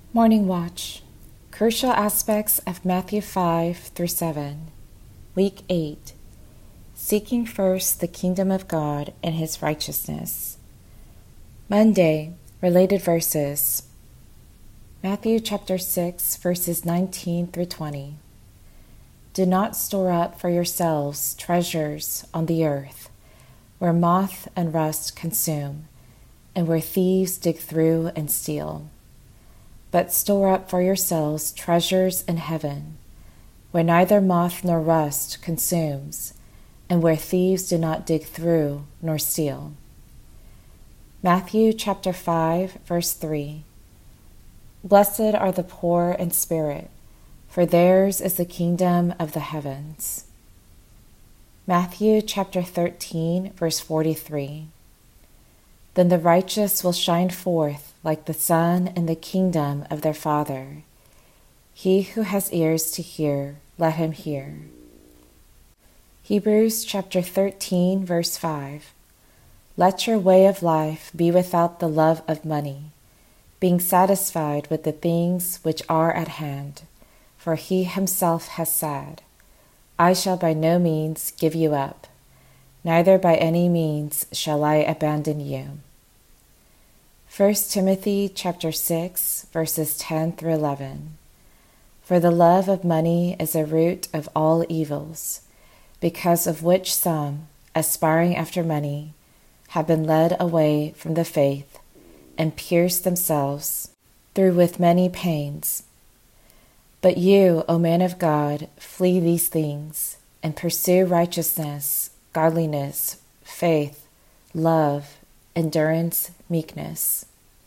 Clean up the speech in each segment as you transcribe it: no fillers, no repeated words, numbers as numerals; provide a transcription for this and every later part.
Morning Watch. Crucial aspects of Matthew 5 through 7. Week 8. Seeking first the kingdom of God and his righteousness. Monday. Related verses. Matthew chapter 6 verses 19 through 20. Do not store up for yourselves treasures on the earth, where moth and rust consume, and where thieves dig through and steal. But store up for yourselves treasures in heaven, where neither moth nor rust consumes, and where thieves do not dig through nor steal. Matthew chapter 5, verse 3. Blessed are the poor in spirit, for theirs is the kingdom of the heavens. Matthew chapter 13, verse 43. Then the righteous will shine forth like the sun in the kingdom of their Father. He who has ears to hear, let him hear. Hebrews chapter 13, verse 5. Let your way of life be without the love of money, being satisfied with the things which are at hand. For he himself has said, I shall by no means give you up, neither by any means shall I abandon you. 1 Timothy chapter 6, verses 10 through 11. For the love of money is a root of all evils, because of which some, aspiring after money, have been led away from the faith and pierced themselves through with many pains. But you, O man of God, flee these things, and pursue righteousness, godliness, faith, love, endurance, meekness.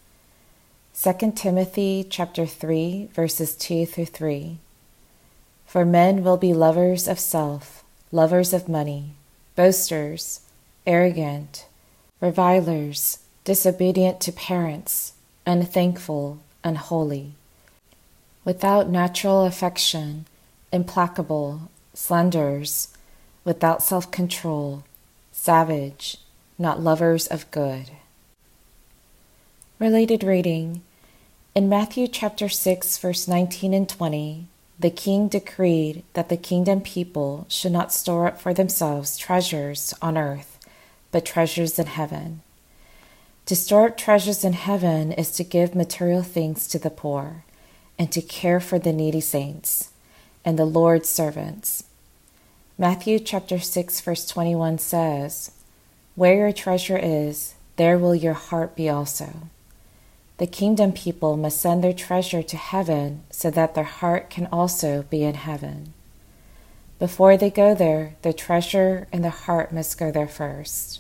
2 Timothy chapter 3, verses 2 through 3. For men will be lovers of self, lovers of money, boasters, arrogant, revilers, disobedient to parents, unthankful, unholy, without natural affection, implacable, slanderers, without self-control, savage, not lovers of good. Related reading. In Matthew chapter 6, verse 19 and 20, the king decreed that the kingdom people should not store up for themselves treasures on earth, but treasures in heaven. To store up treasures in heaven is to give material things to the poor, and to care for the needy saints, and the Lord's servants. Matthew chapter 6, verse 21 says, Where your treasure is, there will your heart be also. The kingdom people must send their treasure to heaven so that their heart can also be in heaven. Before they go there, their treasure and their heart must go there first.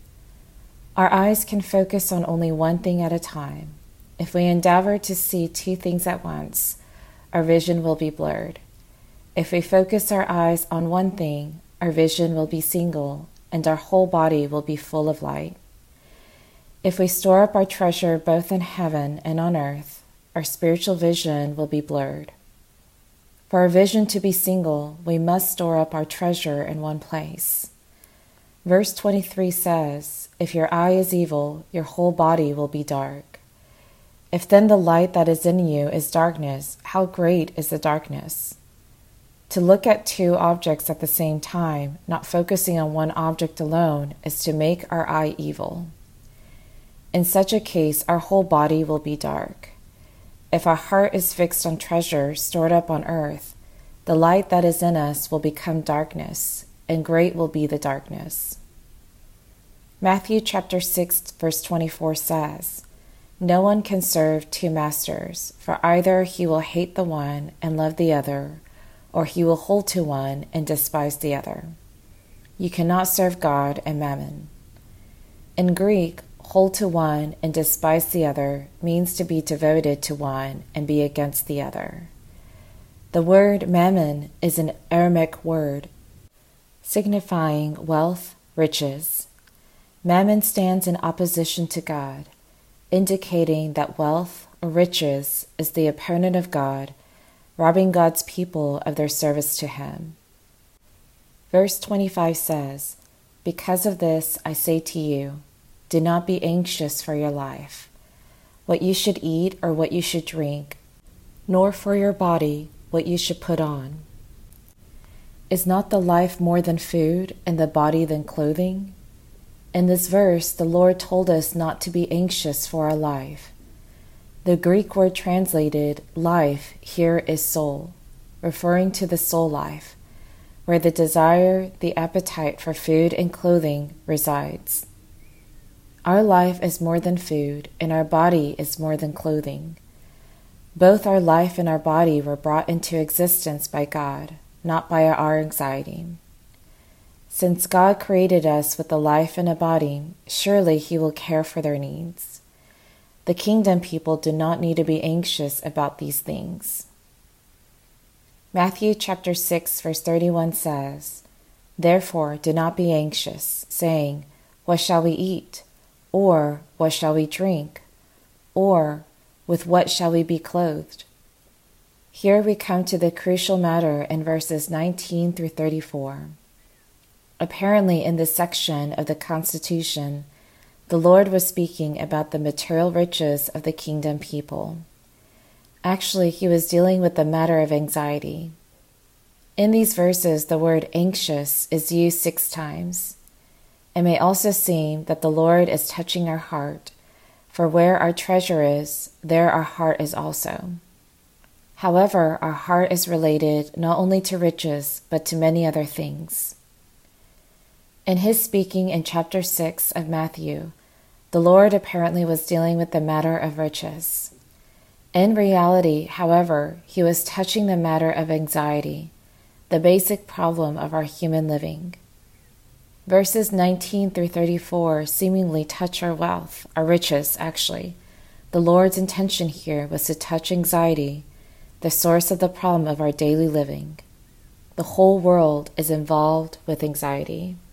Our eyes can focus on only one thing at a time. If we endeavor to see two things at once, our vision will be blurred. If we focus our eyes on one thing, our vision will be single, and our whole body will be full of light. If we store up our treasure both in heaven and on earth, our spiritual vision will be blurred. For our vision to be single, we must store up our treasure in one place. Verse 23 says, If your eye is evil, your whole body will be dark. If then the light that is in you is darkness, how great is the darkness? To look at two objects at the same time, not focusing on one object alone, is to make our eye evil. In such a case, our whole body will be dark. If our heart is fixed on treasure stored up on earth, the light that is in us will become darkness, and great will be the darkness. Matthew chapter 6, verse 24 says, No one can serve two masters, for either he will hate the one and love the other, or he will hold to one and despise the other. You cannot serve God and mammon. In Greek, hold to one and despise the other means to be devoted to one and be against the other. The word mammon is an Aramaic word signifying wealth, riches. Mammon stands in opposition to God, indicating that wealth or riches is the opponent of God, robbing God's people of their service to him. Verse 25 says, Because of this I say to you, do not be anxious for your life, what you should eat or what you should drink, nor for your body what you should put on. Is not the life more than food, and the body than clothing? In this verse, the Lord told us not to be anxious for our life. The Greek word translated life here is soul, referring to the soul life, where the desire, the appetite for food and clothing resides. Our life is more than food, and our body is more than clothing. Both our life and our body were brought into existence by God, not by our anxiety. Since God created us with a life and a body, surely He will care for their needs. The kingdom people do not need to be anxious about these things. Matthew chapter 6, verse 31 says, "Therefore do not be anxious, saying, 'What shall we eat?' Or, 'What shall we drink?' Or, 'With what shall we be clothed?'" Here we come to the crucial matter in verses 19 through 34. Apparently, in this section of the Constitution, the Lord was speaking about the material riches of the kingdom people. Actually, He was dealing with the matter of anxiety. In these verses, the word anxious is used 6 times. It may also seem that the Lord is touching our heart, for where our treasure is, there our heart is also. However, our heart is related not only to riches, but to many other things. In His speaking in chapter 6 of Matthew, the Lord apparently was dealing with the matter of riches. In reality, however, He was touching the matter of anxiety, the basic problem of our human living. Verses 19 through 34 seemingly touch our wealth, our riches, actually. The Lord's intention here was to touch anxiety, the source of the problem of our daily living. The whole world is involved with anxiety.